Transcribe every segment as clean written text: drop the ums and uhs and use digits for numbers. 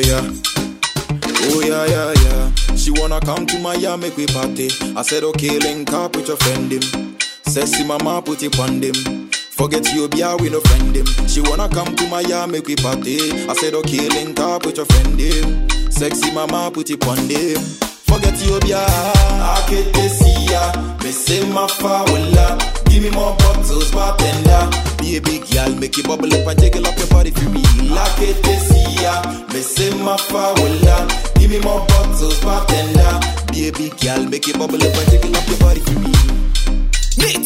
Oh yeah, yeah, yeah. She wanna come to Miami, make we party. I said okay, link up with your friend him. Sexy mama, put it on them. Forget you, be we no friend him. She wanna come to Miami, make we party. I said okay, link up with your friend him. Sexy mama, put it on them. Forget you, be I can't see ya. Me say my faula. Give me more bottles, bartender. Be a big girl, make you bubble up and jiggle up your body for me. I can't see ya. Me say my faula. Give me more bottles, bartender. Be a big girl, make you bubble up and jiggle up your body for me. Neat.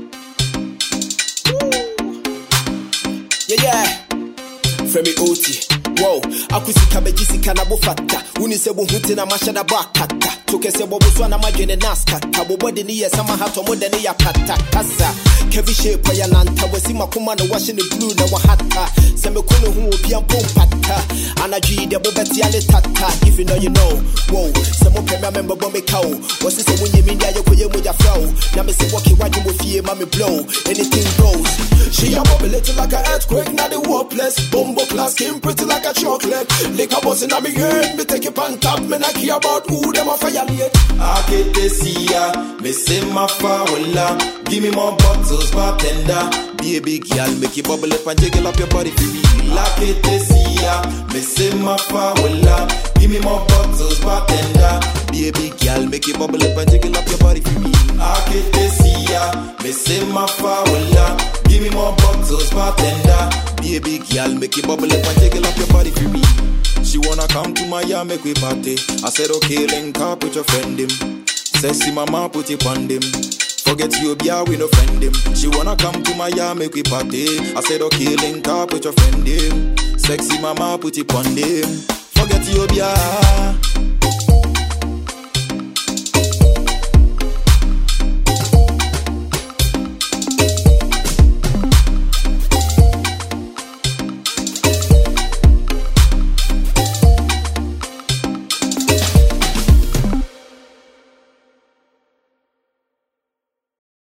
Yeah. Femi Oti. Wow, akusika bejisika na bufata. Unise buhuti na mashada bakata. Tukese bobusu na majene naskata. Bobodi niye sama hato mode ni ya pata. Kasa, kevi shepa ya nanta. Wesima kuma na washi ni blue na wahata. Seme kunu huo pia mpata. Anaji de bobeti ale tata. If you know you know. Wow, semo peme member bombe kao. Wasi se munye mindia yoko ye moja flow. Na me se waki waji mufie mami blow. Anything goes. She a bubble little like a earthquake. Now the worthless. Bumbo class skin pretty like a chocolate. Lick a bus in a me head. Me take it on top. Me not care about who them a fire late. I can't see ya. Me say my faula. Give me more bottles, bartender. Be a big girl, make you bubble up and jiggle up your body for me. I can't see ya. Me say my faula. Give me more bottles, bartender. Be a big girl, make you bubble up and jiggle up your body for me. I can't see ya. Me say my faula. Give me more bottles, bartender. Be a big girl, make you bubble up and jiggle up your body for me. She wanna come to Miami, make we party. I said okay, link up with your friend him. Sexy mama, put it on them. Forget you, be we no friend him. She wanna come to Miami, make we party. I said okay, link up with your friend him. Sexy mama, put it on them. Forget you, be